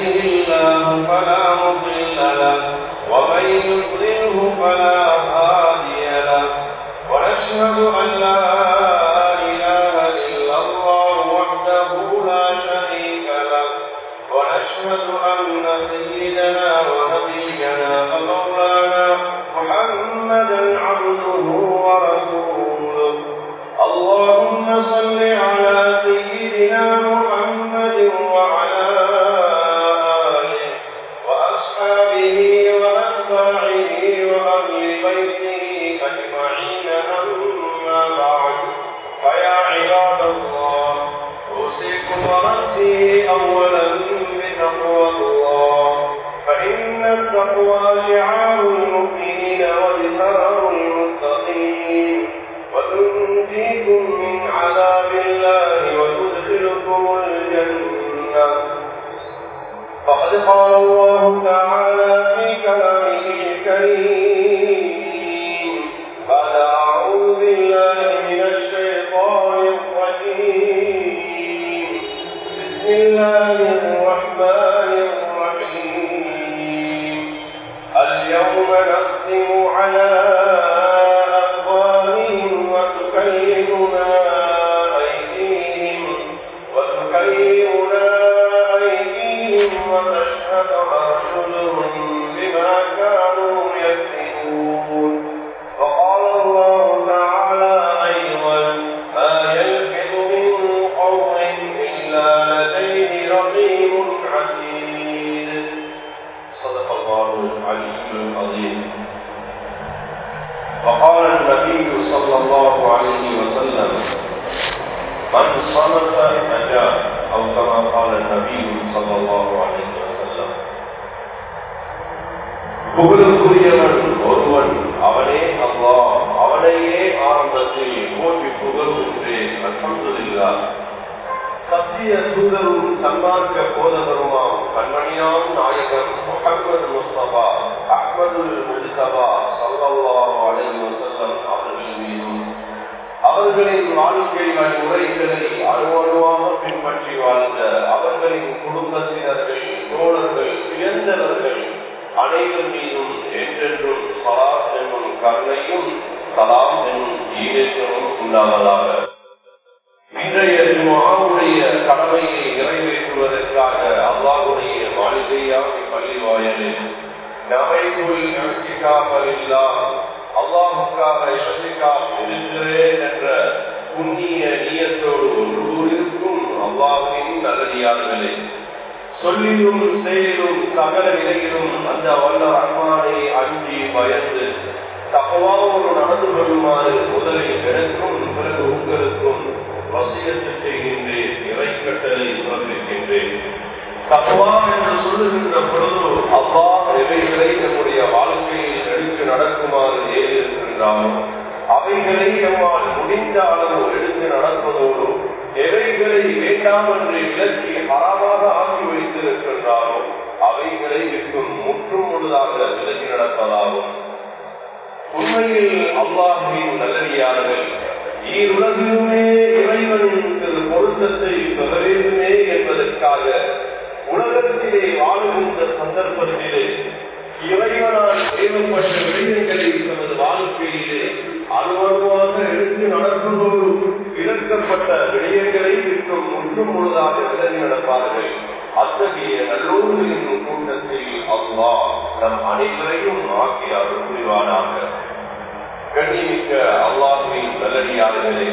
يهده الله فلا مضل له ومن يضلله فلا هادي له ونشهد أن لا إله إلا الله وحده لا شريك له ونشهد أن سيدنا ونبينا ومولانا محمدا عبده ورسوله اللهم صل على سيدنا محمد وعلى آله وأصحابه وأتباعه وأهل بيته أجمعين أما بعد فيا عباد الله أوصيكم ونفسي أولا بتقوى الله فإن التقوى شعار المؤمنين ولسان المتقين وتنجيكم من عذاب الله وتدخلكم الجنة فقد قال الله تعالى في كلامه الكريم بعد أعوذ بالله من الشيطان الرجيم بسم الله الرحمن الرحيم اليوم نختم على وقال النبي صلى الله عليه وسلم من صمت نجا أو كما قال النبي صلى الله عليه وسلم புகழுக்குரியவன் ஒருவன் அவனே அல்லாஹ் அவனையே ஆரம்பத்தில் போற்றி புகழ்கின்றேன் அல்ஹம்துலில்லாஹ் சத்திய தூதரும் சன்மார்க்க போதகருமாம் கண்மணியாம் நாயகம் முஹம்மது முஸ்தபா அஹ்மதுல் முஜ்தபா ஸல்லல்லாஹு அலைஹி வஸல்லம் அவர்கள் மீதும் அவர்களின் வாழ்க்கை வழிமுறைகளை அணுவணுவாக பின்பற்றி வாழ்ந்த அவர்களின் குடும்பத்தினர்கள் தோழர்கள் இழந்தவர்கள் அனைவர் மீதும் என்றென்றும் ஸலாத் என்னும் கருணையும் சலாம் என்னும் ஈடேற்றமும் உண்டாவதாக. இன்றைய ஜும்ஆவுடைய கடமையை நிறைவேற்றுவதற்காக அல்லாஹ்வுடைய மாளிகையான பள்ளி வாயிலில் நபைதுல் இஹ்திகாஃப் லில்லாஹ் அல்லாஹ்வுக்காக இஹ்திகாஃப் இருக்கிறேன் என்ற புண்ணிய நியத்தோடு ஒன்று கூடியிருக்கும் அல்லாஹ்வின் நல்லடியார்களே, சொல்லிலும் செயலும் சகல நிலையிலும் அந்த வல்ல ரஹ்மானை அஞ்சி பயந்து தக்வாவோடு நடந்து கொள்ளுமாறு முதலில் எனக்கும் பிறகு உங்களுக்கும் வசியத்து செய்கின்றேன், இறைக்கட்டளை உணர்கின்றேன். தக்வா என்று சொல்லுகின்ற பொழுது அல்லாஹ் எவைகளை நம்முடைய வாழ்க்கையில் எடுத்து நடக்குமாறு ஏறியிருக்கின்றானோ அவைகளை நம்மால் முடிந்த அளவு எடுத்து நடப்பதோடு எவைகளை வேண்டாம் என்று விலக்கி அறமாக ஆக்கி வைத்திருக்கின்றானோ அவைகளை விற்கும் முற்றும் முழுதாக விலகி நடப்பதாகும். உண்மையில் அல்லாஹ்வின் நல்லடியார்கள் ஈருலகிலுமே இறைவனின் பொருத்தத்தை பெற வேண்டுமே என்பதற்காக உலகத்திலே வாழுகின்ற சந்தர்ப்பத்திலே இறைவனால் ஏவப்பட்ட விடயங்களை தமது வாழ்க்கையிலே அலுவலமாக எடுத்து நடப்பதோடு இழக்கப்பட்ட விடயங்களை விற்கும் முற்றும் முழுதாக விலகி நடப்பார்கள். அத்தகைய நல்லோர்களின் கூட்டத்தில் அல்லாஹ் நம் அனைவரையும் ஆக்கி அருள் புரிவானாக. கண்ணிமிக்க அல்லாஹ்வின் நல்லடியார்களே,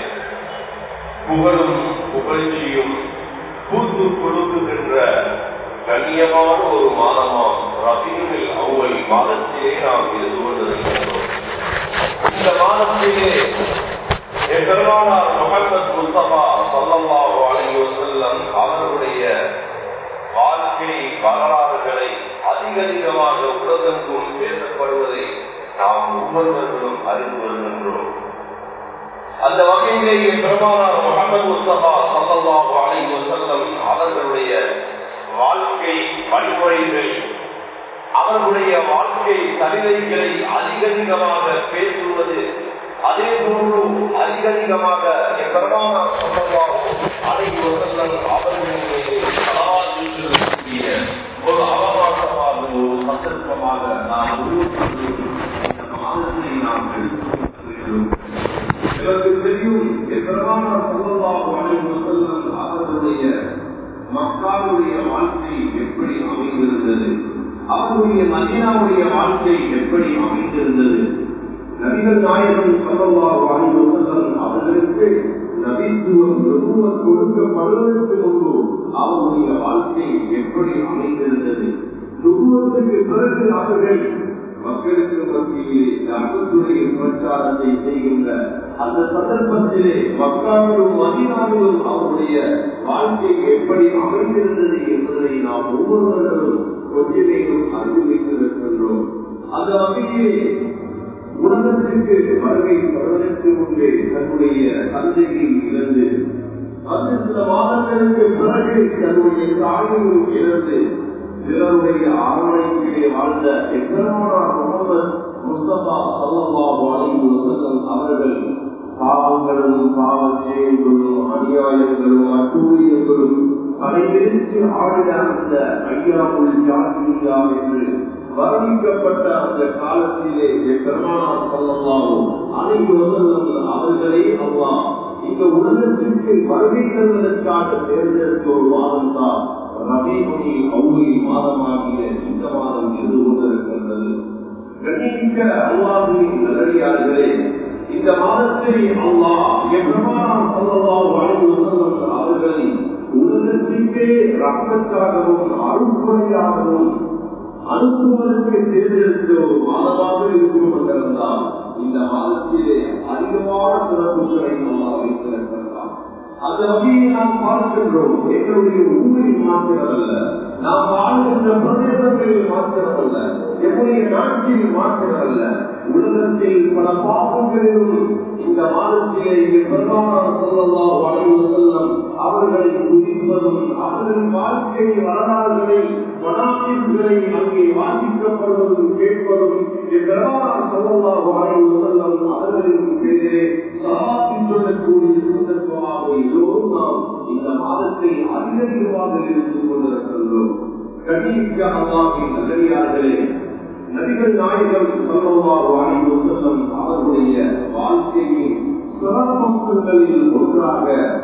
புகழும் புகழ்ச்சியும் கூத்து கொடுக்குகின்ற கண்ணியமான ஒரு மாதமாம் ரபீஉல் அவ்வல் மாதத்திலே நாம் இருந்து கொண்டிருக்கிறோம். இந்த மாதத்திலே பெருமானார் முஹம்மது முஸ்தபா ஸல்லல்லாஹு அலைஹி வஸல்லம் அவர்களுடைய வாழ்க்கை வரலாறுகளை அதிகமாக உலகெங்கும் பேசப்படுவதை நாம் ஒவ்வொருவர்களும் அறிந்து வருகின்றோம். அந்த வகையிலே பெருமானார் முஹம்மது முஸ்தபா ஸல்லல்லாஹு அலைஹி வஸல்லம் அவர்களுடைய வாழ்க்கை வழிமுறைகள், அவர்களுடைய வாழ்க்கை சரிதைகளை அதிகமாக பேசுவது, அதே போன்று அதிகமாக பெருமானார் ஸல்லல்லாஹு அலைஹி வஸல்லம் அவர்களின் மீது ஸலவாத் சொல்லக்கூடிய காரணமாக நாம் இந்த மாதத்தை நாம் எடுத்துக்கொண்டிருக்கிறோம். எனக்கு தெரியும் பெருமானார் ஸல்லல்லாஹு அலைஹி வஸல்லம் அவர்களுடைய மக்காவுடைய வாழ்க்கை எப்படி அமைந்திருந்தது, அவருடைய மதீனாவுடைய வாழ்க்கை எப்படி அமைந்திருந்தது. நபிகள் நாயகம் ஸல்லல்லாஹு அலைஹி வஸல்லம் அவர்களுக்கு நபித்துவம் கொடுக்கப்படுவதற்கு முன்பு அவருடைய வாழ்க்கை எப்படி அமைந்திருந்தது. நுபுவத்துக்கு பிறகு அவர்கள் மக்களுக்கு மத்தியிலே தஅவத்துடைய பிரச்சாரத்தை செய்கின்ற அந்த சந்தர்ப்பத்திலே மக்காவிலும் மதீனாவிலும் அவருடைய வாழ்க்கை எப்படி அமைந்திருந்தது என்பதை நாம் ஒவ்வொருவர்களும் கொஞ்சமேலும் அறிந்து வைத்திருக்கின்றோம். அந்த வகையிலே உலகத்திற்கு வருகை வருவதற்கு முன்பே தன்னுடைய தந்தையை இழந்து அந்த சில மாதங்களுக்கு பிறகு தன்னுடைய தாயையும் இழந்து பிறருடைய அரவணைப்பிலே வாழ்ந்த பெருமானார் முஹம்மது முஸ்தபா ஸல்லல்லாஹு அலைஹி வஸல்லம் அவர்கள் பாவங்களும் பாவச்செயல்களும் அநியாயங்களும் அட்டூழியங்களும் தலைவிரித்து ஆடின அந்த ஐயாவுல் ஜாஹிலிய்யா என்று வர்ணிக்கப்பட்ட அந்த காலத்திலே பெருமானார் ஸல்லல்லாஹு அலைஹி வஸல்லம் அவர்களே அல்லாஹ் இந்த உலகத்திற்கு வருகை தருவதற்காக தேர்ந்தெடுத்த ஒரு மாதம் தான் ரபீஉல் அவ்வல் மாதமாகிய இந்த மாதம் இருந்து கொண்டிருக்கின்றது. கண்ணியமிக்க அல்லாஹ்வின் நல்லடியார்களே, இந்த மாதத்தை அல்லாஹ் பெருமானார் ஸல்லல்லாஹு அலைஹி வஸல்லம் அவர்களை உலகத்திற்கே ரஹ்மத்தாகவும் அருள்கொடையாகவும் அனுப்புவதற்கு தேர்ந்தெடுத்த ஒரு மாதமாக இருக்கும் என்றிருந்தால் இந்த மாதத்திலே அதிகமான சிறப்புகளை அல்லாஹ் வைத்திருக்கின்றார். அந்த வகையை நாம் பார்க்கின்றோம். எங்களுடைய ஊரில் மாத்திரமல்ல, நாம் வாழ்கின்ற பிரதேசங்களில் மாத்திரமல்ல, எங்களுடைய நாட்டில் மாத்திரமல்ல, உலகத்தில் பல பாவங்களிலும் இந்த மாதத்திலே பெருமானார் ஸல்லல்லாஹு அலைஹி வஸல்லம் அவர்களை துதிப்பதும் அவர்களின் வாழ்க்கை வரலாறுகளை மனாக்கிப்களை அங்கே வாசிக்கப்படுவதும் கேட்பதும் பெருமானார் ஸல்லல்லாஹு அலைஹி வஸல்லம் அவர்களின் பேரிலே ஸலாத் சொல்லக்கூடிய சந்தர்ப்பமாக எல்லோரும் நாம் இந்த மாதத்தை அதிகமாக இருந்து கொண்டிருக்கின்றோம். கண்ணியமிக்க அல்லாஹ்வின் நல்லடியார்களே, நபிகள் நாயகம் ஸல்லல்லாஹு அலைஹி வஸல்லம் அவர்களுடைய வாழ்க்கையின் சிறப்பம்சங்களில் ஒன்றாக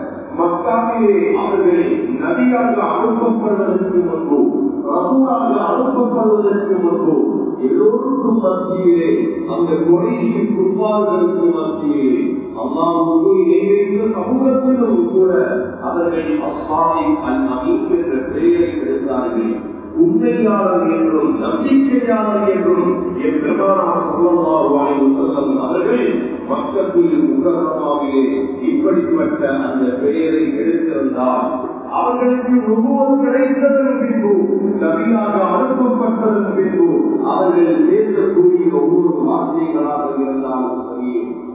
மக்காவிலே அவர்களை நபியாக அனுப்பப்படுவதற்கு முன்பு, ரசூலாக அனுப்பப்படுவதற்கு முன்பு எல்லோருக்கும் மத்தியிலே அந்த குறைஷி குர்பான்களுக்கு மத்தியிலே அல்லாஹ்வுக்கு இணைந்த சமூகத்திலும் கூட அவர்கள் அஸ்ஹாபுல் அமீன் என்ற பெயரை எடுத்தார்கள். உண்மையாளர் என்றும் நம்பிக்கையாளர் என்றும் பெருமானார் ஸல்லல்லாஹு அலைஹி வஸல்லம் அவர்கள் மக்கத்தில் முகர்ரமாவிலே இப்படிப்பட்ட அந்த பெயரை எடுத்திருந்தால் அவர்களுக்கு நுபுவத் கிடைத்ததன் பின்பு, நபியாக அனுப்பப்பட்டதன் பின்பு அவர்கள் பேசக்கூடிய ஒவ்வொரு வார்த்தைகளாக இருந்தாலும் சரி,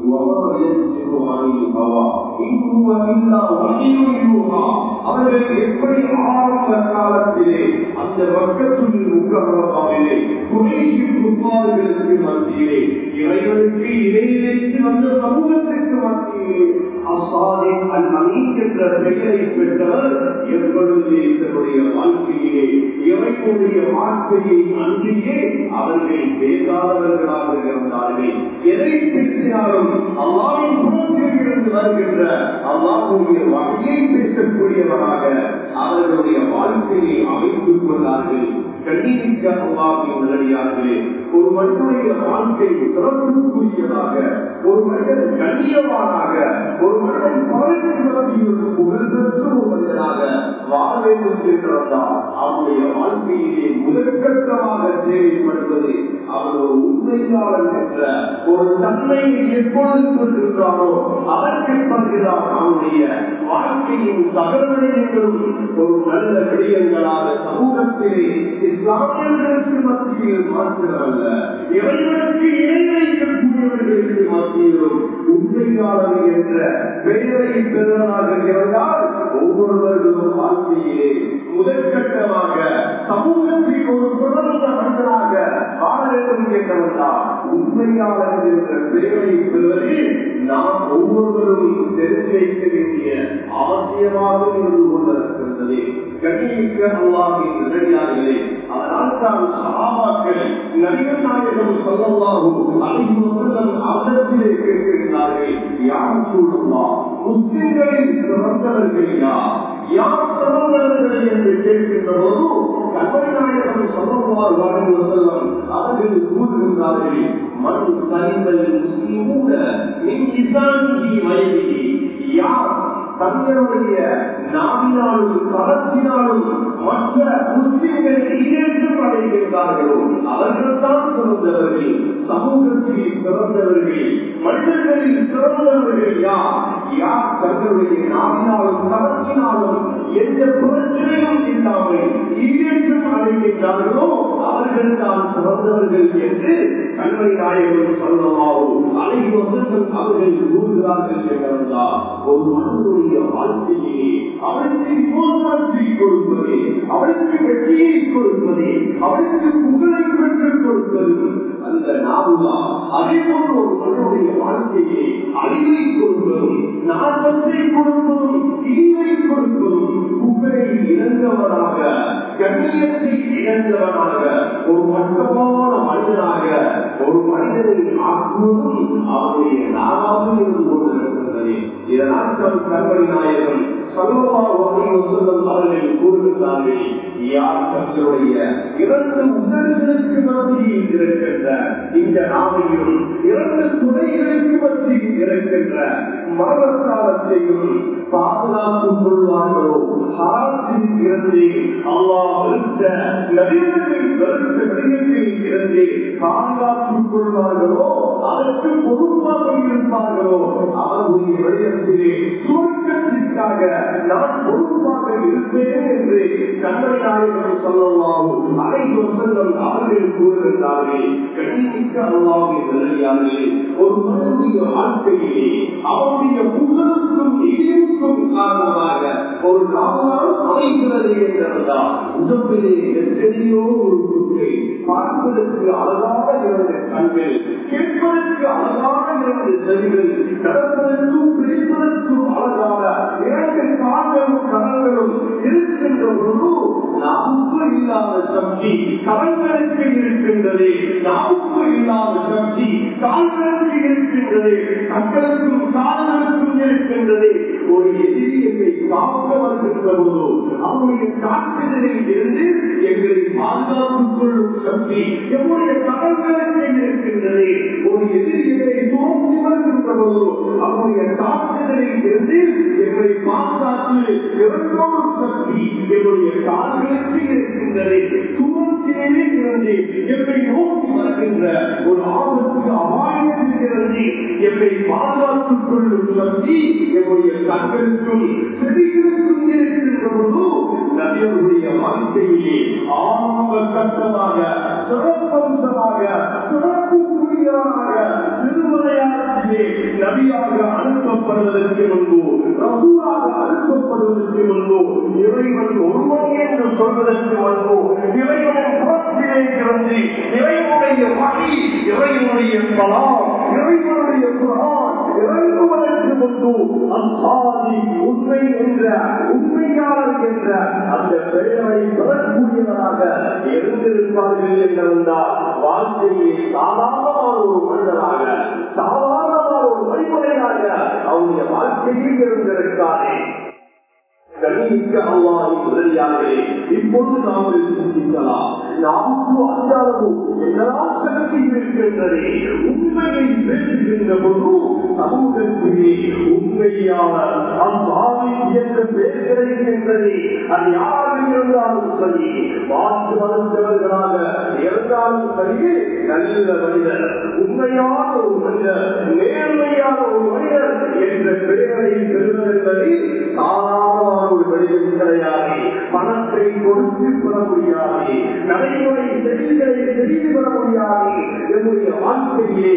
அவர்கள் எப்படி ஆரம்ப காலத்திலே அந்த வர்க்கத்துடைய முகர்ரமாவிலே குறைஷி குர்பான்களுக்கு மத்தியிலே இறைவனுக்கு இடையிலேந்து வந்த சமூகத்திற்கு மத்தியிலே அஸ்ஹாபுல் அமீன் என்ற பெயரை பெற்றவர் எப்பொழுது தன்னுடைய வாழ்க்கையிலே இறைவனுடைய வார்த்தையை அன்றியே அவர்கள் பேசாதவர்களாக இருந்தார்கள். எதை பேசினாலும் அல்லாஹ்வின் குணத்தில் இருந்து வருகின்ற அல்லாஹ்வுடைய வகையை பேசக்கூடியவராக அவர்களுடைய வாழ்க்கையை அமைத்துக் கொண்டார்கள். கண்ணியமிக்க அல்லாஹ்வின் நல்லடியார்களே, ஒரு மனிதனுடைய வாழ்க்கை சிறப்புக்குரியதாக, ஒரு மனிதன் கண்ணியமானாக, ஒரு மனிதன் பலருக்கு புகழ்பெற்ற ஒரு மனிதனாக வாழ வேண்டும் என்றால் அவருடைய வாழ்க்கையிலே முதற்கட்டமாக தேவைப்படுவது அவர் ஒரு உண்மையாளர் என்ற ஒரு தன்மையை எப்பொழுது கொண்டிருக்கிறாரோ அதற்கு பிறகுதான் அவருடைய வாழ்க்கையின் சகலங்களும் ஒரு நல்ல விடயங்களாக சமூகத்திலே இஸ்லாமியர்களுக்கு மத்தியில் மாற்றமல்ல, இறைவனுக்கு இணை வைக்கக்கூடியவர்களுக்கு மத்தியிலும் உண்மையாளர் என்ற பெயரை பெறுவதாக இருந்தால் ஒவ்வொருவர்களும் வாழ்க்கையிலே முதற்கட்டமாக சமூகத்தில் ஒரு சிறந்த மனிதனாக வாழ வேண்டும் என்றால் உண்மையாளர் என்ற பெயரை பெறுவதில் நாம் ஒவ்வொருவரும் தெரிந்து வைக்க வேண்டிய அவசியமாக இருந்து கொண்டிருக்கின்றது. கண்ணியமிக்க அல்லாஹ்வின் நல்லடியார்களே, அதனால் சஹாபாக்கள் நபிகள் நாயகம் ஸல்லல்லாஹு அலைஹி வஸல்லம் அவர்களிடத்திலே கேட்கிறார்கள், யா ரசூலல்லாஹ், முஸ்லிம்களில் சிறந்தவர்கள் யார் சிறந்தவர்கள் என்று கேட்கின்ற போது கண்மணி நாயகம் ஸல்லல்லாஹு அலைஹி வஸல்லம் அவர்கள் கூறுகின்றார்கள், மன் சலிமல் முஸ்லிமூன மின் லிசானிஹி வயதிஹி, யார் தங்களுடைய நாவினாலும் கரத்தினாலும் மற்ற முஸ்லிம்களை ஈடேற்றம் அடைகின்றார்களோ அவர்கள்தான் சிறந்தவர்கள். சமூகத்தில் சிறந்தவர்கள், மனிதர்களில் சிறந்தவர்கள் யார் தங்களுடைய நாவினாலும் கரத்தினாலும் எந்த பிரச்சனையும் இல்லாமல் ஈடேற்றம் அடைகின்றார்களோ அவர்கள் தான் சிறந்தவர்கள் என்று கண்மணி நாயகம் ஸல்லல்லாஹு அலைஹி வஸல்லம் அவர்கள் கூறுகிறார்கள். என்றால் ஒரு மனிதனுடைய வாழ்க்கையிலே அவனுக்கு மோசத்தை கொடுப்பது, அவனுக்கு வெற்றியை கொடுப்பது, அவனுக்கு புகழை பெற்றுக் கொடுப்பது அந்த நாவுதான். அதே போன்று ஒரு மனிதனுடைய வாழ்க்கையிலே அழிவை கொடுப்பதும், நாசத்தை கொடுப்பதும், தீவை கொடுப்பதும், புகழை இழந்தவனாக, கண்ணியத்தை இழந்தவனாக, ஒரு மட்டமான மனிதனாக ஒரு மனிதனை ஆக்குவதும் அவனுடைய நாவாக இருந்து கொண்டிருக்கின்றது. இதனால் கண்மணி நாயகம் ஸல்லல்லாஹு அலைஹி வஸல்லம் அவர்கள் கூறுகிறார்கள், யார் தங்களுடைய இரண்டு உதடுகளுக்கு மத்தியில் இருக்கின்ற இந்த நாவையும் இரண்டு துணைகளுக்கு மத்தியில் இருக்கின்ற மரணகாலத்தையும் பாதுகாத்துக் கொள்வார்களோ, ஹராத்தில் இருந்து அல்லாஹ் வெறுத்த நபிகளை வெறுத்த விடயத்தில் இருந்து பாதுகாத்துக் கொள்வார்களோ, அதற்கு பொறுப்பாக இருப்பார்களோ, அவர்களுடைய விடயத்திலே சுவர்க்கத்திற்காக நான் பொறுப்பாக இருப்பேன் என்று கண்மணி நாயகம் ஸல்லல்லாஹு அலைஹி வஸல்லம் அவர்கள் கூறுகின்றார்கள். கண்ணியமிக்க அல்லாஹ்வின் நல்லடியார்களே, ஒரு மனிதனுடைய வாழ்க்கையிலே அவருடைய புகழுக்கும் ஈடுக்கும் காரணமாக ஒரு நாள் அமைகிறது என்றால் உடம்பிலே எத்தனையோ உறுப்புகள், பார்ப்பதற்கு அழகாக இருந்த கண்கள், கேட்பதற்கு அழகாக இருந்த செவிகள், நடப்பதற்கும் பிடிப்பதற்கும் அழகாக இரண்டு கால்களும் கரங்களும் இருக்கின்ற பொழுது நாவுக்கு இல்லாத சக்தி கரங்களுக்கு இருக்கின்றது, நாவுக்கு இல்லாத சக்தி கால்களுக்கு இருக்கின்றது, கண்களுக்கும் கால்களுக்கும் இருக்கின்றது. ஒரு எதிரியை காக்க வருகின்ற போது அவருடைய தாக்குதலில் இருந்து எங்களை பாதுகாத்துக் கொள்ளும் சக்தி எம்முடைய கரங்களுக்கு இருக்கின்றது. ஒரு எதிரியை தோன்றி வருகின்ற போது அவருடைய தாக்குதலில் இருந்து எங்களை பாதுகாத்து இறந்தோடும் சக்தி எம்முடைய கால்களுக்கு இருக்கின்றது. துவத்திலே இருந்து எங்களை நோக்கி வருகின்ற ஒரு ஆபத்துக்கு அபாயத்திலிருந்து எங்களை பாதுகாத்துக் கொள்ளும் சக்தி எம்முடைய கண்களுக்கும் செடிகளுக்கும் இருக்கின்ற போது நபியுடைய வாழ்க்கையிலே ஆரம்ப கட்டமாக சிறப்பம்சமாக சிறப்புக்குரியவராக திருமலையாற்றிலே நபியாக அனுப்பப்படுவதற்கு முன்பு, ரசூலாக அனுப்பப்படுவதற்கு முன்பு, இறைவன் ஒருவன் என்று சொல்வதற்கு முன்பு, இறைவன் புறத்திலே இருந்து இறைவனுடைய வகை, இறைவனுடைய கலாம், இறைவனுடைய குர்ஆன் இறங்குவதற்கு முன்பு அன்சாரி உண்மை என்ற உண்மையாளர் என்ற அந்த பெயரை பெறக்கூடியவராக இருந்திருப்பார்கள் என்றிருந்தால் வாழ்க்கையை சாதாரணமான ஒரு மனிதனாக, சாதாரணமான ஒரு வழிமுறையாக அவருடைய வாழ்க்கையில் இருந்திருக்காரே. கண்ணியமிக்க அல்லாஹ்வின் உதவியாளர்களே, இப்பொழுது நாங்கள் சிந்திக்கலாம், நாமுக்கு அந்த அளவு என்னதான் சக்தி இருக்கின்றது. உண்மையை பேசுகின்ற போது சமூகத்திலே உண்மையான அல்லாஹ்வை என்ற பெயர் கிடைக்கின்றது. அது யாராக இருந்தாலும் சரி, மாற்று மதத்தவர்களாக இருந்தாலும் சரி, நல்ல மனிதர், உண்மையான ஒரு மனிதர், நேர்மையான ஒரு மனிதர் என்ற பெயரை பெறுவதென்பதை சாதாரண ஒரு வழியில் கிடையாது. பணத்தை கொடுத்து பெற முடியாது, நடைமுறை செய்திகளை செய்து பெற முடியாது. என்னுடைய வாழ்க்கையிலே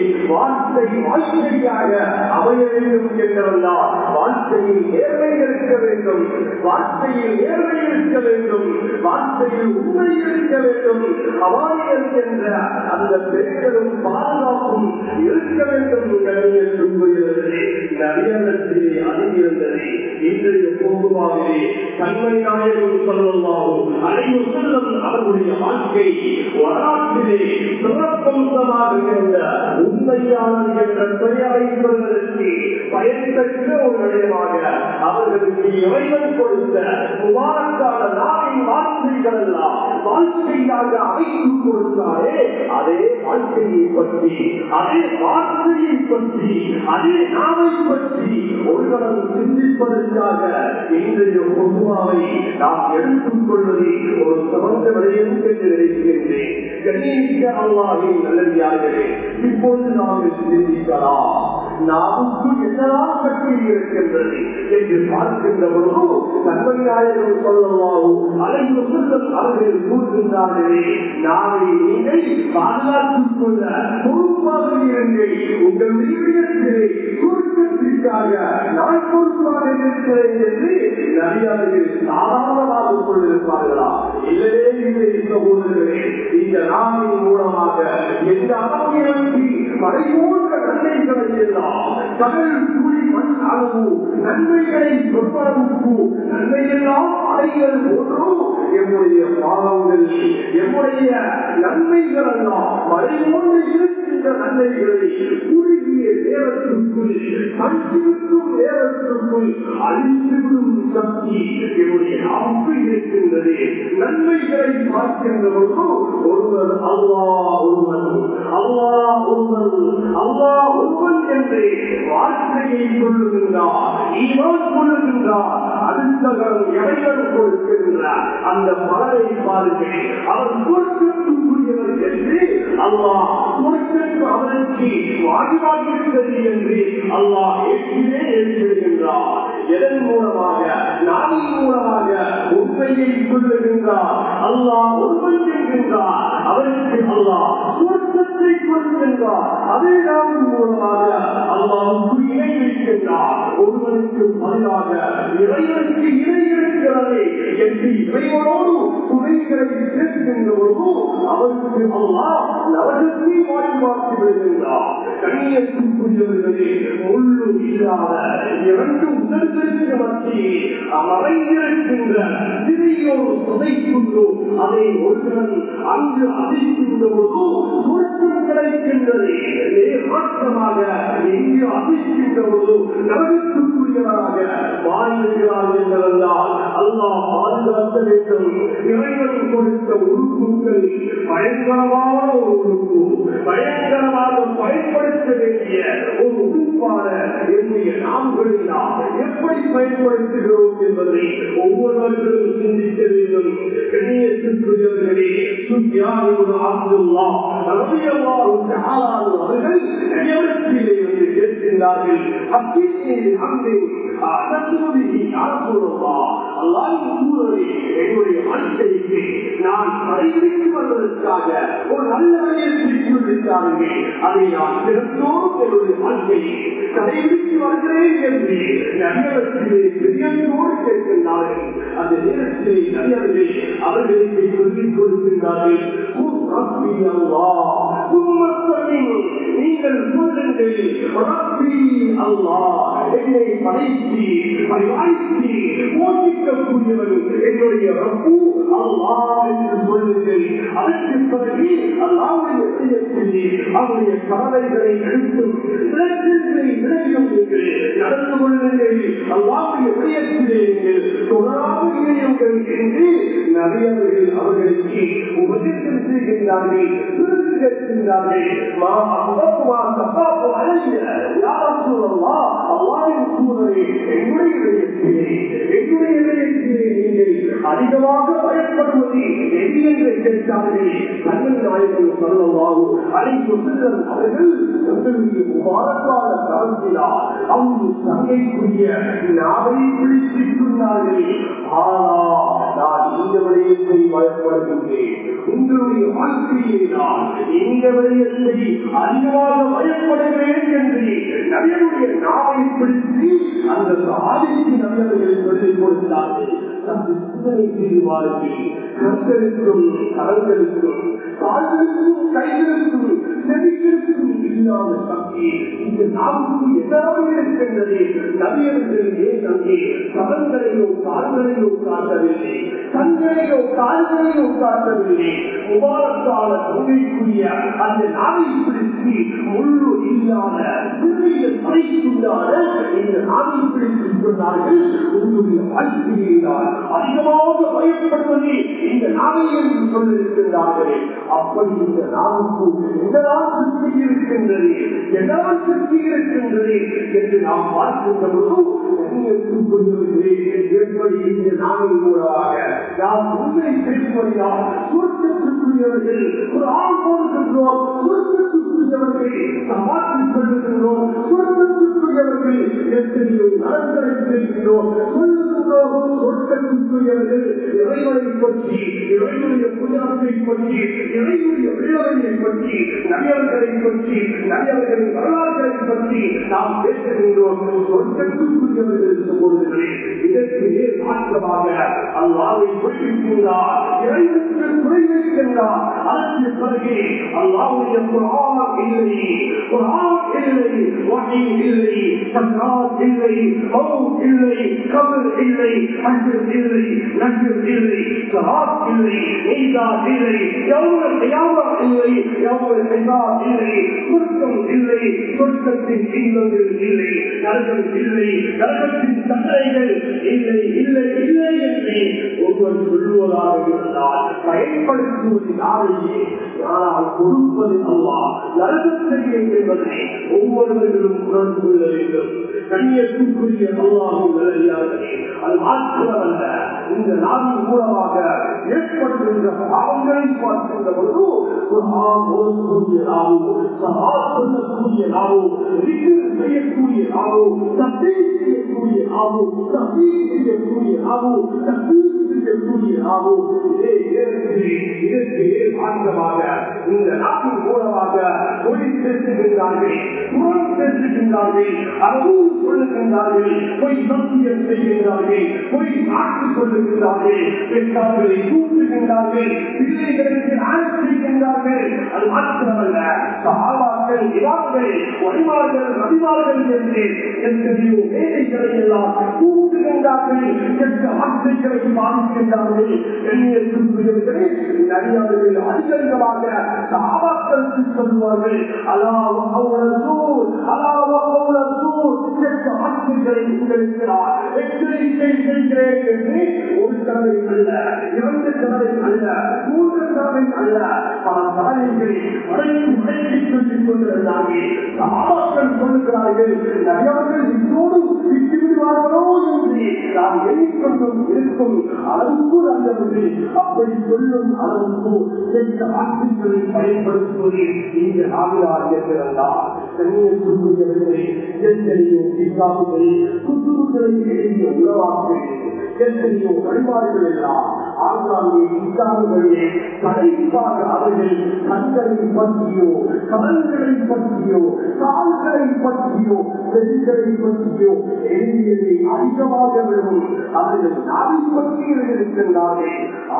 வாழ்க்கையாக அமைய வேண்டும் என்றால் வாழ்க்கையில் நேர்மை இருக்க வேண்டும், வாழ்க்கையில் நேர்மை இருக்க வேண்டும், வாழ்க்கையில் உண்மை இருக்க வேண்டும். அவானியல் என்ற அந்த பெண்களும் பாதுகாப்பும் இருக்க வேண்டும் என்று சொல்லுகிறது. நிறையத்திலே அதிர்ந்தது. இன்றைய போக்குவாகவே கண்மணி நாயகம் ஸல்லல்லாஹு அலைஹி வஸல்லம் அவர்களுடைய வாழ்க்கை வாழ்க்கை வரலாற்றிலே சிறப்பம்சமாக இருந்த உண்மையாளர் என்ற பெயரை பெறுவதற்கு பயன்பெற்ற ஒரு விடயமாக அவர்களுக்கு இறைவன் கொடுத்த முபாரக்கான நாளின் வார்த்தைகள் எல்லாம் வாழ்க்கையாக அமைத்துக் கொடுத்தாரே, அதே வாழ்க்கையை பற்றி, அதே வார்த்தையை பற்றி, அதே நாவை பற்றி ஒருவரும் சிந்திப்பதற்காக இன்றைய பொதுவாவை நாம் எடுத்துக் கொள்வதை ஒரு சிறந்த விடயம் என்று நினைக்கின்றேன். கண்ணியமிக்க அல்லாஹ்வின் நல்லடியார்களே, இப்போது நாங்கள் சிந்திக்கலாம், நாவுக்கு என்னதான் சக்தி இருக்கின்றது என்று பார்க்கின்ற பொழுது நன்மை நாயகம் ஸல்லல்லாஹு அலைஹி வஸல்லம் அவர்கள் கூறுகின்றார்களே, நாவை நீங்கள் பாதுகாத்துக் கொள்ள பொறுப்பாக இருங்கள். உங்கள் விடயத்திலே சுருக்கத்திற்காக நான் பொறுப்பாக இருக்கிறேன் என்று நபியார்கள் சாதாரணமாக சொல்லியிருப்பார்களா? இல்லவே இல்லை சகோதரர்களே. இந்த நாவின் மூலமாக எந்த அளவிற்கு மறைபோன்ற நன்மைகளை எல்லாம் கடல் துளி மண் அளவு நன்மைகளை சொற்பளவுக்கு நன்மையெல்லாம் அடைகள் போன்றும் எம்முடைய பாவங்கள், எம்முடைய நன்மைகள் எல்லாம் மறைபோன்று இருக்கின்ற நன்மைகளை குறுகிய நேரத்திற்குள் கண்டிருக்கும் நேரத்திற்குள் அழிந்துவிடும் சக்தி என்னுடைய நாவுக்கு இருக்கின்றது. நன்மைகளை பார்க்கின்ற பொழுது ஒருவர் அல்லாஹ் ஒருவன், அல்லாஹ் ஒருவன், அல்லாஹ் ஒருவன் என்று வார்த்தையை சொல்லுகின்றார், ஈமான் சொல்லுகின்றார். அடுத்தவர்கள் எவைகள் கொடுக்கின்றார் அந்த மலரை பாருங்கள். அவர் சொர்க்கத்துக்குரியவர் என்று அல்லாஹ் சொர்க்கத்து அவருக்கு வாய்ப்பாகிவிட்டது என்று அல்லாஹ் ஏற்றிலே எழுதிவிடுகின்றார். எதன் மூலமாக? நாவின் மூலமாக உண்மையை சொல்லுகின்றார். அல்லாஹ் ஒருவன் என்கின்றார், அவருக்கு அல்லாஹ் சொர்க்கத்தை கொடுக்கின்றார். அதே நாவின் மூலமாக அல்லாஹ்வுக்கு இணை வைக்கின்றார். ஒருவனுக்கு பதிலாக இறைவனுக்கு இணை இருக்கிறது என்று இறைவனோடு துணைகளை சேர்க்கின்ற பொழுது அவருக்கு அல்லாஹ் நரகத்தை வாய்ப்பாக்கி விடுகின்றார். கண்ணியத்திற்குரியவர்களே, முள்ளு இல்லாத இரண்டு உடல்களுக்கு மத்தியில் மறைந்திருக்கின்ற சிறியோரு புதைக்குள்ளோ அதை ஒருவன் அங்கு அதிர்க்கின்ற பொழுது சுருக்கம் கிடைக்கின்றது. மாற்றமாக எங்கு அதிர்க்கின்ற பொழுது நரகத்துக்குரியவராக மாறியிருக்கிறார் என்பதெல்லாம் அல்லாஹ் பாதுகாக்க வேண்டும். இறைவன் கொடுத்த உறுப்புகள் பயங்கரமான ஒரு உறுப்பு, பயங்கரமாக பயன்படுத்த வேண்டிய ஒரு உறுப்பான என்னுடைய நாம்களை நாம் எப்படி பயன்படுத்துகிறோம் என்பதை ஒவ்வொருவர்களும் சிந்திக்க வேண்டும். கண்ணியத்திற்குரியவர்களே, சுஃபியான் அப்துல்லாஹ் ரலியல்லாஹு தஆலா அவர்கள் நபியிடத்திலே வந்து கேட்கிறார்கள், அத்தியேன் அங்கே என்னுடைய வாழ்க்கைக்கு நான் கடைபிடித்து வருவதற்காக ஒரு நல்ல வழியை சொல்லியிருக்கார்கள். அதை நான் திறந்தோடு என்னுடைய வாழ்க்கையை கடைபிடித்து வருகிறேன் என்று நபியிடத்திலே பெரியவர்களோடு கேட்கின்றார்கள். அந்த நேரத்திலே நபியவர்கள் அவர்களுக்கு சொல்லிக் கொடுக்கின்றார்கள், நீங்கள் சொல்லுங்கள், என்னை படைத்து பரிவாய்த்து போதிக்கக்கூடியவர் என்னுடைய ரப்பு அல்லாஹ் என்று சொல்லுங்கள். அதற்கு பிறகு அல்லாஹ்வுடைய விஷயத்திலே அவருடைய கவலைகளை எடுத்தும் விளக்கங்களை விளையும் என்று நடந்து கொள்ளுங்கள். அல்லாஹ்வுடைய விடயத்திலே நீங்கள் தொடராக இணையுங்கள் என்று நபியவர்கள் அவர்களுக்கு உபதேசம் செய்கின்றார்கள், திருத்தி கேட்கின்றார்கள். அதிகமாக பயப்படுவது எது என்று கேட்டார்கள். நன்மை நாயகம் ஸல்லல்லாஹு அலைஹி வஸல்லம் அவர்கள் தங்களுடைய முபாரக்கான கரத்தினால் அவங்க தங்கைக்குரிய நாவை பிடித்துக் கொண்டார்கள். நான் இந்த விடயத்தை பயப்படுகின்றேன், உங்களுடைய வாழ்க்கையை நான் இந்த விடயத்தை அதிகமாக பயப்படுகிறேன் என்று நபியுடைய நாவை பிடித்து அந்த சாதிக்கு நபியவர்களை சொல்லிக் கொடுத்தார்கள். சிந்தனை செய்வார்கள். கண்களுக்கும் கரங்களுக்கும் கால்களுக்கும் கைகளுக்கும் செவிகளுக்கும் இல்லாத சக்தி இந்த நாவுக்கு எதாவது இருக்கின்றது. நபியர்கள் ஏன் அங்கே கவன்களையோ கால்களையோ காட்டவில்லை, கண்களையோ கால்களையோ காட்டவில்லை. முபாரக்கான சோகைக்குரிய அந்த நாவை பிடித்து முள்ளு இல்லாத சிறிய மறைக்குள்ளான இந்த நாவை பிடித்து சொன்னார்கள், உங்களுடைய வாழ்க்கையை அதிகமாக பயப்படுவது இந்த நாவை என்று சொல்லியிருக்கின்றார்கள். அப்படி இந்த நாவுக்கு என்னதான் சக்தி இருக்கின்றது, என்னதான் சக்தி இருக்கின்றது என்று நாம் பார்க்கின்ற போது எப்படி இந்த நாவின் மூலமாக நாம் உண்மை பேசுவதால் சுருக்கத்திற்குரியவர்கள் ஒரு ஆள் போடுகின்றோம், சுருக்கத்திற்குரியவர்கள் சமாளித்துக் கொள்ளுகின்றோம், சுருக்கத்திற்குரியவர்கள் எத்தனையோ நலன்களை செய்கின்றோம் சொல்லுகின்றோம். சொர்க்கத்திற்குரியவர்கள் இறைவனை பற்றி, இறைவனுடைய புண்ணியத்தை பற்றி, இறைவனுடைய விழாவை பற்றி, நடிகர்களை பற்றி, நடிகர்களின் வரலாறுகளை பற்றி நாம் பேசுகின்றோம். சொர்க்கத்திற்குரியவர்கள் சொல்லுகிறேன். இதற்கு மாற்றமாக அல்லாஹ்வை குறிப்பிட்டார், இறைவனுக்கு குறை வைக்கின்றார். அதற்கு பிறகு அல்லாஹ்வுடைய குர்ஆன் இல்லை, குர்ஆன் இல்லை, வஹீ இல்லை, தக்ரார் இல்லை, மௌத் இல்லை, கபர் இல்லை, ஹஷ்ர் இல்லை, நஷ்ர் இல்லை, ஸலாத் இல்லை, மீசான் இல்லை, யௌமுல் கியாமா இல்லை, யௌமுல் ஹிசாப் இல்லை, சொர்க்கம் இல்லை, சொர்க்கத்தின் இன்பங்கள் இல்லை, நரகம் இல்லை, நரகத்தின் தண்டனைகள் இல்லை, இல்லை, இல்லை என்று ஒருவர் சொல்லுவதாக இருந்தால் பயன்படுத்துவது யாரையே, ஆனால் கொடுப்பது அல்லாஹ். நரகத்தை என்பதை ஒவ்வொருவர்களும் உணர்ந்து கொள்ள வேண்டும். கண்ணியத்திற்குரிய அல்லாஹ்வின் நல்லடியார்களே, அது மாற்றமல்ல. இந்த நாவின் மூலமாக ஏற்படுகின்ற பாவங்களை பார்க்கின்ற பொழுது ஓதக்கூடிய நாவோ, சலாத் சொல்லக்கூடிய நாவோ, செய்யக்கூடிய நாவோ, தக்பீர் செய்யக்கூடிய நாவோ, தக்பீர் செய்யக்கூடிய நாவோ, தக்பீர் செய்யக்கூடிய நாவோ, இதற்கு மாற்றமாக இந்த நாவின் மூலமாக மொழி பேசுகின்றார்கள், குரல் பேசுகின்றார்கள், அளவும் சொல்லுகின்றார்கள், பொய் சத்தியம் செய்கின்றார்கள், பொய் மாற்றிக் கொள்ளுகின்றார்கள், பெற்றார்களை தூற்றுகின்றார்கள், பிள்ளைகளுக்கு ஆட்சி செய்கின்றார்கள். அது மாத்திரமல்ல, சஹாபாக்கள், இமாம்கள், வழிமார்கள், நபிமார்கள் என்று எத்தனையோ வேலைகளை எல்லாம் தூற்றுகின்றார்கள், கெட்ட வார்த்தைகளை பாதிக்கின்றார்கள். எண்ணியத்திற்குரியவர்களே, நடிகர்கள் அதிகமாக சஹாபாக்களுக்கு சொல்வார்கள், அல்லாஹ் கௌலசூர், அல்லாஹ் கௌலசூர், கெட்ட வார்த்தைகளை உங்களுக்கு நான் எச்சரிக்கை செய்கிறேன் என்று ஒரு தடவை அல்ல, இரண்டு தடவை அல்ல, மூன்று தடவை அல்ல, பல தடவைகளை உடைத்து சொல்லிக் கொண்டிருந்தார்கள். சஹாபாக்கள் சொல்லுகிறார்கள், நபியவர்கள் இதோடு விட்டு விடுவார்களோ என்று நாம் எண்ணிக்கொண்டும் இருக்கும் அளவுக்கு நல்லவர்கள் அப்படி சொல்லும் அளவுக்கு கெட்ட வார்த்தைகளை பயன்படுத்துவது இந்த நாவிலார் என்றிருந்தார். கண்ணியத்திற்குரியவர்களை எத்தனையோ கிதாபுகளை, குத்துபுகளை எழுதிய உலவாக்கள், எத்தனையோ வழிபாடுகள் எல்லாம் ஆங்காங்கே கிதாபுகளிலே கடைசியாக அவர்கள் கண்களை பற்றியோ, கரங்களை பற்றியோ, கால்களை பற்றியோ, செடிகளை பற்றியோ எழுதியதை அதிகமாக விடும். அவர்கள் நாவை பற்றி எழுதியிருக்கின்றார்கள்.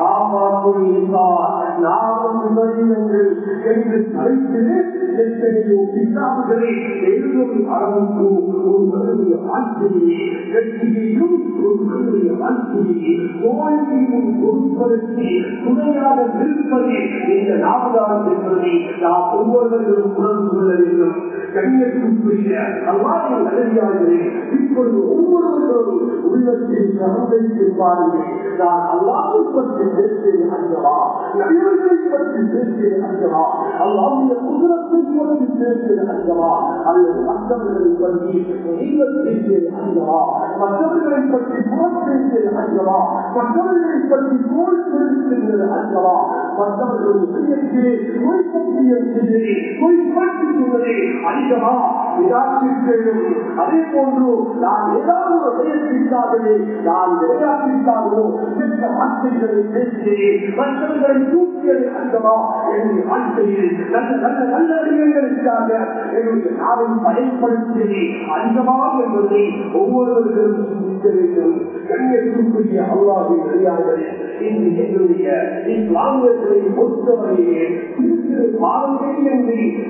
என்று தலைத்து எத்தனையோ கிதாபுகளை எழுதும் அளவுக்கு ஒரு மனிதனுடைய வாழ்க்கையை, வெற்றியையும் ஒரு மனிதனுடைய வாழ்க்கையை தோல்வியையும் பொருட்படுத்தி துணையாக நிற்பது இந்த நாவலாளர் என்பதை நாம் ஒவ்வொருவர்களும் உணர்ந்து கொள்ள வேண்டும். கண்ணியத்திற்குரிய அல்லாஹ்வின் நல்லடியார்களே, இப்பொழுது ஒவ்வொருவர்களும் உள்ளத்தில் கவனத்தை பாருங்கள். நான் அல்லாஹ்வை பற்றி பேசுகிறேன் அல்லவா, நபியர்களை பற்றி பேசுகிறேன் அல்லவா, அல்லாஹ்வுடைய குதிரத்தை பற்றி பேசுகிறேன் அல்லவா, அல்லது மற்றவர்களை பற்றி பேசுகிறேன் அல்லவா, மற்றவர்களை பற்றி புறம் பேசுகிறேன் அல்லவா, மற்றவர்களை பற்றி போல் பேசுகிறது அல்லவா, மற்றவர்களுடைய பிரியத்திலே பொய் சத்தியம் செய்தே, பொய் காட்சி சொல்வதே அதிகமா விளையாட்டிற்கும். அதே போன்று நான் ஏதாவது ஒரு விளையாட்டிற்காகவே, நான் விளையாட்டிற்காகவோ என்ற வார்த்தைகளை பேசுகிறேன், மற்றவர்களை தூக்கியது அதிகமா என்னுடைய வாழ்க்கையில் நல்ல நல்ல நல்ல விடயங்களுக்காக என்னுடைய நாவை பயன்படுத்தியது அதிகமா என்பதை ஒவ்வொருவர்களும் சிந்திக்க வேண்டும். கண்ணியத்திற்குரிய அல்லாஹ்வின் நல்லடியார்களே, இன்று என்னுடைய இஸ்லாமியர்களை பொறுத்தவரையே சிறு சிறு பாவங்கள் என்று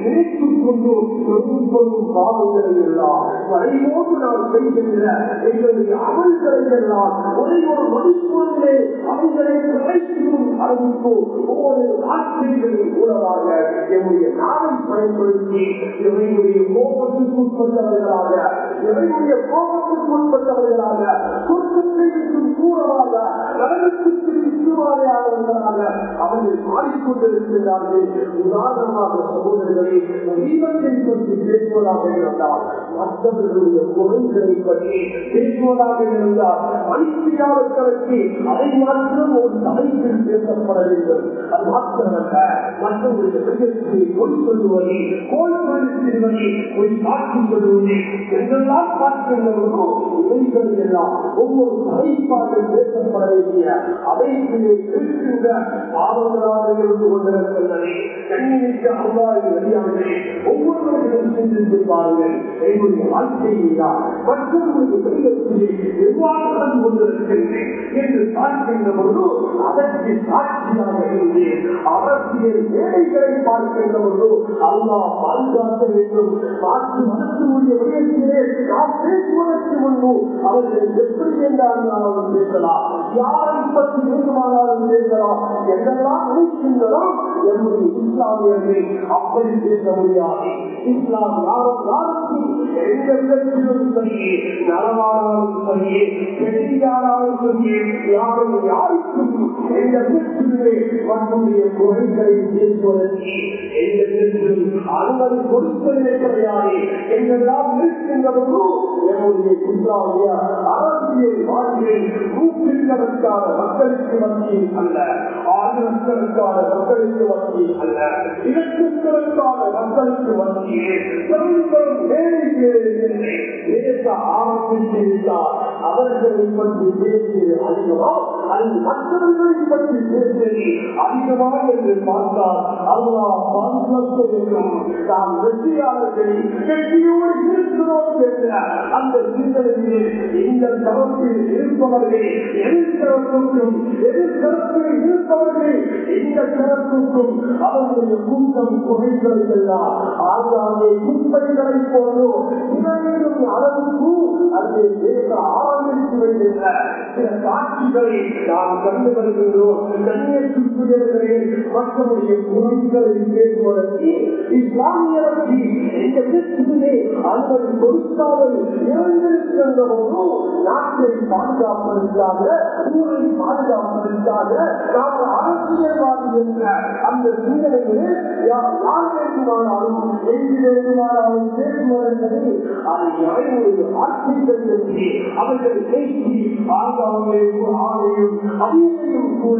நினைத்துக் கொண்டு பெரும் பாவங்களை எல்லாம் வரைவோடு நாம் செய்கின்ற எங்களுடைய அமல்களை எல்லாம் ஒரே ஒரு மதிப்பொருளே அவர்களை கிடைக்கும் அளவுக்கு ஒவ்வொரு ஆட்சிகளின் மூலமாக என்னுடைய நாளை பயன்படுத்தி இவர்களுடைய கோபத்துக்குட்பட்டவர்களாக இவர்களுடைய கோபத்துக்குட்பட்டவர்களாக சொர்க்கத்தைக்கும் கூறவாக நரகத்துக்கு விசுவாதையாளர்களாக அவர்கள் மாறிக்கொண்டிருக்கிறார்கள். உதாரணமாக சகோதரர்களை தீபத்தை பற்றி பேசுவதாக இருந்தால் மற்றவர்களுடைய குறைகளை பற்றி பேசுவதாக இருந்தால் மனுஷியாளர்களுக்கு அதை மாற்றம் ஒரு தலைப்பில் பேசப்பட வேண்டும். அது மாற்றமல்ல மற்றவருடைய விதத்தை பொய் சொல்லுவதை கோல் சொல்லுவதை ஒரு காட்சி சொல்லுவதை என்றெல்லாம் பார்க்கின்றவர்களோ இவைகள் எல்லாம் ஒவ்வொரு தலைப்பாக பேசப்பட வேண்டிய அவைகளிலே இருக்கின்ற பாவங்களாக இருந்து கொண்டிருக்கின்றன. கண்ணிக்கு அவ்வாறு வெளியாகவே ஒவ்வொருவர்களும் சிந்தித்து பாருங்கள். என்னுடைய வாழ்க்கையிலா மற்றவர்களுடைய விதத்திலே எவ்வாறு நடந்து கொண்டிருக்கின்றேன் என்று பார்க்கின்ற பொழுது அதற்கு சாட்சியாக இருந்து அரசியல் வேலைகளை பார்க்கின்ற பொழுது அல்லாஹ் பாதுகாக்க வேண்டும். மாற்று மனத்தினுடைய விடயத்திலே நாம் பேசுவதற்கு முன்பு அவர்கள் எப்படி என்றாலும் பேசலாம், யாரை பற்றி வேண்டுமானாலும் பேசலாம் என்றெல்லாம் நினைக்கின்றதோ என்னுடைய இஸ்லாமியர்கள் அப்படி பேச முடியாது. இஸ்லாம் யாருக்கும் எந்த விதத்திலும் சரி, நலமானாலும் சரி, கெட்டியானாலும் சரி, யாரும் யாருக்கும் எந்த விதத்திலுமே நம்முடைய குறைகளை பேசுவதற்கு எந்த விதத்திலும் அனுமதி கொடுத்ததே கிடையாது என்றெல்லாம் இருக்கின்றவர்களோ என்னுடைய இஸ்லாமிய அரசியல் வாழ்வில் நூற்றுக்கணக்கான மக்களுக்கு மத்தியில் அல்ல, ஆயிரக்கணக்கான மக்களுக்கு மத்தியில் அல்ல, இலட்சக்கணக்கான மக்களுக்கு மத்தியில் பெரும் வேலைகளை பேச ஆரம்பித்திருந்தால் அவர்களை பற்றி பேசியது அதிகமா அல்லது மற்றவர்களை பற்றி பேசியது அதிகமா என்று பார்த்தால் அல்லாஹ் பாதுகாக்க வேண்டும். நாம் வெற்றியாளர்களை வெற்றியோடு இருக்கிறோம் என்ற அந்த சிந்தனையிலே இந்த தரப்பில் இருப்பவர்கள் எதிர்த்தரப்புக்கும் எதிர்த்தரப்பில் இருப்பவர்கள் இந்த தரப்புக்கும் அவர்களுடைய கூட்டம் குறைகள் எல்லாம் ஆங்காங்கே குப்பைகளை போன்றோ சிவனும் அளவுக்கு அங்கே பேச ஆரம்பித்து வருகின்ற சில காட்சிகளை நாம் கண்டு வருகின்றோம். கண்ணியத்துக்குரியவர்களே மற்றவருடைய குறைகளை பேசுவதற்கு இஸ்லாமியருக்கு எந்த விதத்திலே அனுமதி கொடுக்காமல் இறந்திருக்கின்ற போது நாட்டை பாதுகாப்பதற்காக ஊரை பாதுகாப்பதற்காக நாம் அரசியல்வாதி என்ற அந்த சிந்தனைகளே யார் வேண்டுமானாலும் எங்கு வேண்டுமானாலும் பேசுவதற்கு அதை யாருடைய ஆட்சிகள் என்று அவர்கள் பேசி ஆங்காங்கே ஆணையும் அதையும் கூட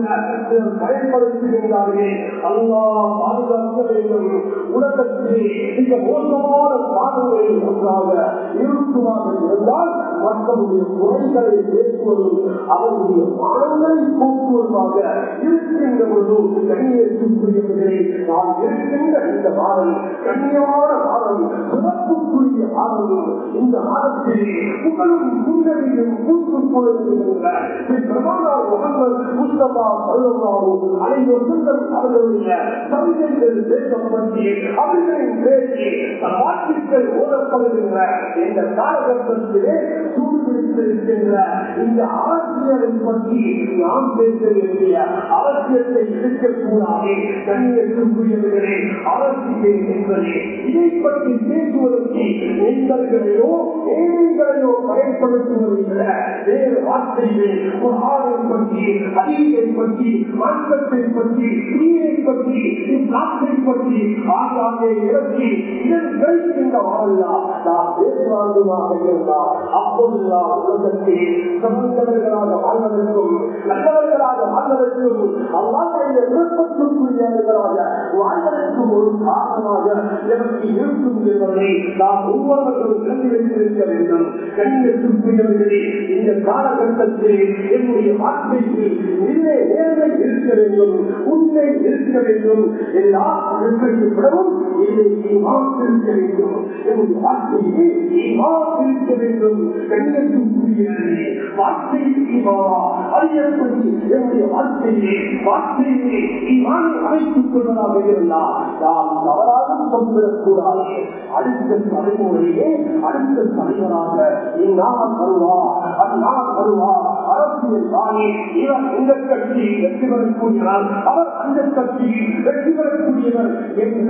பயன்படுத்துகின்றார்கள். அல்லாஹ் பாதுகாக்க வேண்டும். உலகத்திலே மிக மோசமான பாடங்களில் ஒன்றாக இருக்குமாக இருந்தால் மக்களுடைய குறைகளை பேசுவதும் அவர்களுடைய மானங்களை போக்குவதாக இருக்கின்ற பொழுது கண்ணியத்துக்குரியவர்களை நாம் இருக்கின்ற இந்த மாதம் கண்ணியமான மாதம், சிறப்புக்குரிய மாதம். இந்த மாதத்திலே புகழும் புன்னகையும் கூட்டுக் கொள்கின்ற பிரமாணர் முகமது முஸ்தபா ஸல்லல்லாஹு அலைஹி வஸல்லம் அவர்களுடைய கவிதைகள் பேசப்பட்டு அவர்களின் பேச்சு வார்த்தைகள் ஓதப்படுகின்ற இந்த காலகட்டத்திலே சூழ்நிலைத்திருக்கின்ற இந்த அரசியலை பற்றி நாம் பேச வேண்டிய அவசியத்தை இருக்கக்கூடாது. கண்ணியத்துக்குரியவர்களே, அரசியல் என்பது இதை பற்றி பேசுவதற்கு நெய்தர்களையோ ஏழைகளையோ பயன்படுத்துவதை வேறு வார்த்தைகள் குர்ஆனை பற்றி, ஹதீஸை பற்றி, மார்க்கத்தை பற்றி, தீனை பற்றி, இஸ்லாத்தை பற்றி ஆங்காங்கே இறக்கி இதன் கிடைக்கின்ற வாழ்நாள் நாம் பேசுவாங்கமாக இருந்தால் அப்போதுதான் உலகத்தில் சமந்தவர்களாக வாழ்வதற்கும் நல்லவர்களாக வாழ்வதற்கும் அவ்வாறு விருப்பத்துக்குரியவர்களாக வாழ்வதற்கும் ஒரு காரணமாக எனக்கு இருக்கும் என்பதை நாம் ஒவ்வொருவர்களும் கண்டு வைத்திருக்க வேண்டும். கண்ணியத்துக்குரியவர்களே, இந்த காலகட்டத்தில் என்னுடைய வார்த்தைக்கு உள்ளே நேர்மை இருக்க வேண்டும், உண்மை இருக்க வேண்டும். எல்லா விடவும் இதை ஈமான் இருக்க வேண்டும். என்னுடைய வார்த்தையை ஈமான் இருக்க வேண்டும். கண்ணியத்துக்குரியவர்களே, வார்த்தையில் ஈமானா அது எப்படி என்னுடைய வார்த்தையை ஈமானை அமைத்துக் கொள்வதாக இருந்தால் நாம் தவறாக தொங்கிடக்கூடாது. அடுத்த தலைமுறையே அடுத்த தலைவராக இந்நாள் வருவார், அந்நாள் வருவார். அரசியல் தானே இவர் இந்த கட்சியில் வெற்றி பெறக்கூடியவர், அவர் அந்த கட்சியில் வெற்றி பெறக்கூடியவர் என்ற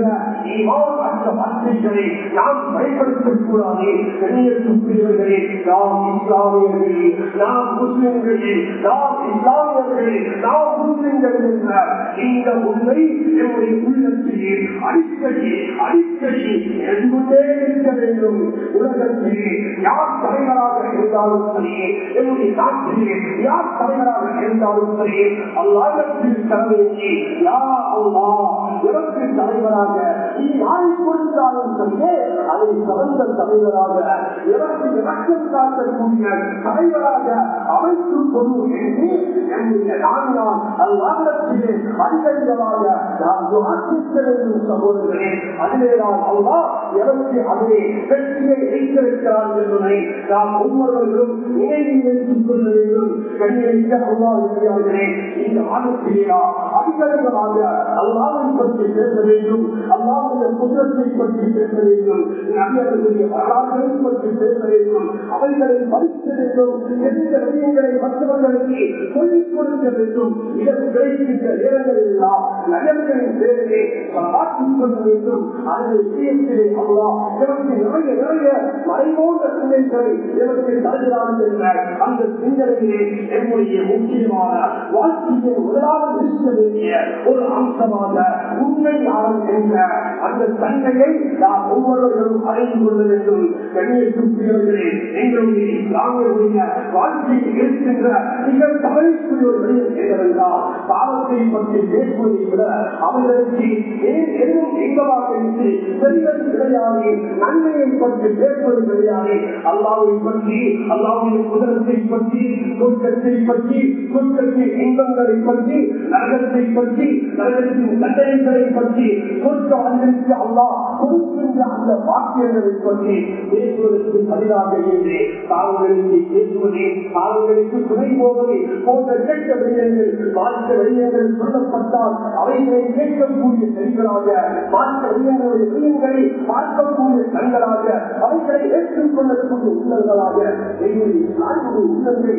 அற்ற வார்த்தைகளை நாம் பயன்படுத்தக்கூடாது. கண்ணியத்துக்குரியவர்களே, நாம் இஸ்லாமியர்கள், நாம் முஸ்லிம்கள், நாம் இஸ்லாமியர்கள், நாம் முஸ்லிம்கள் என்ற இந்த உண்மை நம்முடைய உள்ளத்திலே அடிக்கடி அடிக்கடி எதிர்கொண்டே இருக்க வேண்டும். உலகத்திலே யார் தலைவராக இருந்தாலும் சரி, என்னுடைய நாட்டிலே யார் தலைவராக இருந்தாலும் சரி, அல்லாஹ்வின் தலைமைக்கு யா அல்லாஹ் எவருக்கு தலைவராக நீ யாரை கொடுத்தாலும் சரி, அதை சிறந்த தலைவராக எவருக்கு இலக்கம் காட்டக்கூடிய தலைவராக அமைத்துக் கொண்டு என்று என்னுடைய நான்காம் அல்லாஹ்விலே அதிகமாக நாம் துஆக்கிக்க வேண்டும். சகோதரர்களே, அதிலேதான் அல்லாஹ் எவருக்கு அதே வெற்றியை வைத்திருக்கிறார் என்பதை நாம் ஒவ்வொருவர்களும் நினைவில் வைத்துக் கொள்ள வேண்டும். கண்ணியமிக்க அல்லாஹ் இருக்கிறார்களே, இந்த ஆலோசனையா அதிகமாக அல்லாஹ்வை பற்றி பேச வேண்டும், அல்லாஹ்வுடைய குதிரத்தை பற்றி பேச வேண்டும், நபியர்களுடைய வரலாறுகளை பற்றி பேச வேண்டும், அவைகளை படிக்க வேண்டும், எந்த விஷயங்களை மற்றவர்களுக்கு சொல்லிக் கொடுக்க வேண்டும். இதற்கு கிடைக்கின்ற நேரங்களில் எல்லாம் நகர்களின் பேரிலே பார்த்துக் கொள்ள வேண்டும். அதனை விஷயத்திலே அல்லாஹ் எனக்கு நிறைய நிறைய மறைபோன்ற சிந்தனைகளை எனக்கு தருகிறான் என்ற அந்த சிந்தனையிலே என்னுடைய முக்கியமான வாழ்க்கையை முதலாவது இருக்க வேண்டிய ஒரு அம்சமாக உண்மையாளர் என்ற அந்த தன்மையை நாம் ஒவ்வொருவர்களும் அறிந்து கொள்ள வேண்டும். கண்ணியத்துக்குரியவர்களே, எங்களுடைய இஸ்லாமியருடைய வாழ்க்கையில் இருக்கின்ற மிக தவறிக்குரிய ஒரு விடயம் என்னவென்றால், பாவத்தை பற்றி பேசுவதை விட அவர்களுக்கு எதுவும் எங்கமாக இருந்து தெரிவது கிடையாது, நன்மையை பற்றி பேசுவது கிடையாது. அல்லாஹ்வை பற்றி, அல்லாஹ்வுடைய குதிரத்தை பற்றி, சொர்க்கத்தை பற்றி, சொர்க்கத்தின் இன்பங்களை பற்றி, நரகத்தை பற்றி, நரகத்தின் தண்டனைகளை பற்றி, சொர்க்கத்திற்கு அல்லாஹ் கொடுக்கின்ற அந்த வாக்கியங்களை பற்றி பேசுவதற்கு பதிலாக இருந்து தாவங்களுக்கு பேசுவது, தாவங்களுக்கு துணை போவது போன்ற கேட்க விடயங்கள், மாற்ற விடயங்கள் சொல்லப்பட்டால் அவைகளை கேட்கக்கூடிய செடிகளாக, மாற்ற விடயங்களுடைய விடயங்களை பார்க்கக்கூடிய கண்களாக, அவைகளை ஏற்றுக்கொள்ளக்கூடிய உள்ளங்களாக எங்களுடைய நாட்டுடைய உள்ளங்களை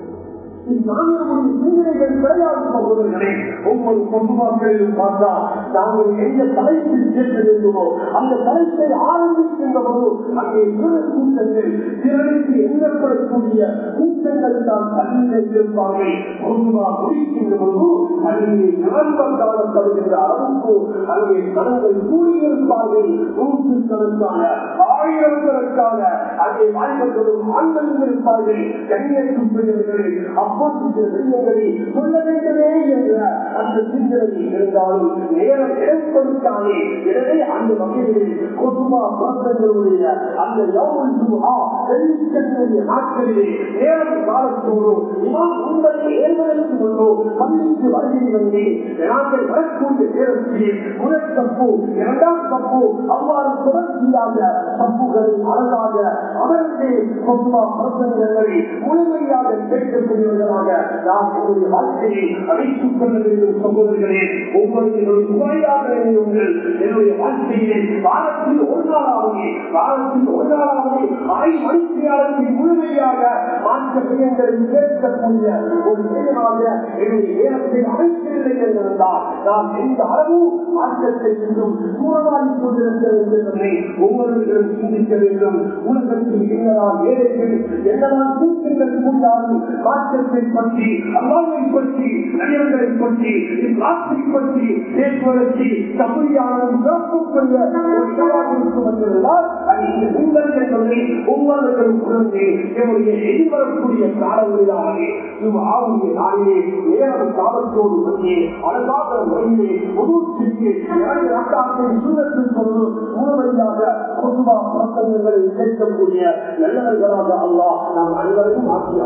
இஸ்லாமியர்களுடைய சிந்தனைகள் கிடையாது. சகோதரர்களே, ஒவ்வொரு பொதுவாக்களிலும் பார்த்தால் நாங்கள் எந்த தலைப்பில் கேட்க வேண்டுமோ அந்த தலைப்பை ஆரம்பிக்கின்ற போது அங்கே சிறு கூட்டங்கள், சிலருக்கு எண்ணப்படக்கூடிய கூட்டங்கள் தான் தண்ணீரை இருப்பார்கள். பொதுவாக முடிக்கின்ற போது அங்கே நிரம்பம் காணப்படுகின்ற அளவுக்கு அங்கே கடன்கள் கூடியிருப்பார்கள். நூற்றுக்கணக்கான, ஆயிரக்கணக்கான அங்கே வாழ்வர்களும் ஆண்களும் இருப்பார்கள். கண்ணியத்துக்குரியவர்களே, சொல்ல வேண்டுமே என்ற அந்த சிந்தனை இருந்தாலும் நேரம் இடம் கொடுத்தாலே. எனவே அந்த வகைகளில் கொசுமா புறத்தங்களுடைய அந்த நாட்களிலே நேரம் காலத்தோடு இமாம் உண்மையை ஏற்பதற்கு முன்னோ பள்ளிக்கு வருகை வந்து நாங்கள் வரக்கூடிய நேரத்தில் முதல் தப்பு, இரண்டாம் தப்பு, அவ்வாறு தொடர்ச்சியாக தப்புகளை அழகாக அவருக்கு கொசுமா புறத்தங்களை முழுமையாக கேட்கக்கூடிய நாம் உங்களுடைய வாழ்க்கையை அமைத்துக் கொள்ள வேண்டும். சகோதரர்களே, ஒவ்வொருவருடைய துறையாக என்னுடைய வாழ்க்கையிலே வாரத்தில் ஒரு நாளாவது அரை மணித்தியாளர்கள் முழுமையாக மாற்ற விடயங்களை கேட்கக்கூடிய ஒரு விடயமாக என்னுடைய நேரத்தை அமைக்கவில்லை என்றிருந்தால் நாம் எந்த அளவு மாற்றத்தை இன்னும் தூரமாகிக் கொண்டிருக்க வேண்டும் என்பதை ஒவ்வொருவர்களும் சிந்திக்க வேண்டும். உலகத்தில் என்னதான் ஏழைகள், என்னதான் கூட்டங்கள் கூட்டாலும் மாற்றத்தை பற்றி, அல்லாஹ்வை பற்றி, நபியர்களை பற்றி, இஸ்லாத்தை பற்றி பேசுவதற்கு தகுதியான சிறப்புக்குரிய இருக்கும் என்றால் அந்த உங்கள் என்பதை ஒவ்வொருவர்களும் உணர்ந்து என்னுடைய எதிர்வரக்கூடிய காலங்களிலாகவே ஆவுடைய நாளிலே நேரம் காலத்தோடு வந்து அழகாக முறையிலே ஒவ்வொருத்திற்கு இரண்டு நாட்டாக்களை சூழத்தில் கொண்டு முழுமையாக பொதுவாக புறத்தங்களை கேட்கக்கூடிய நல்லவர்களாக அல்லாஹ் நாம் அனைவரையும் ஆட்சி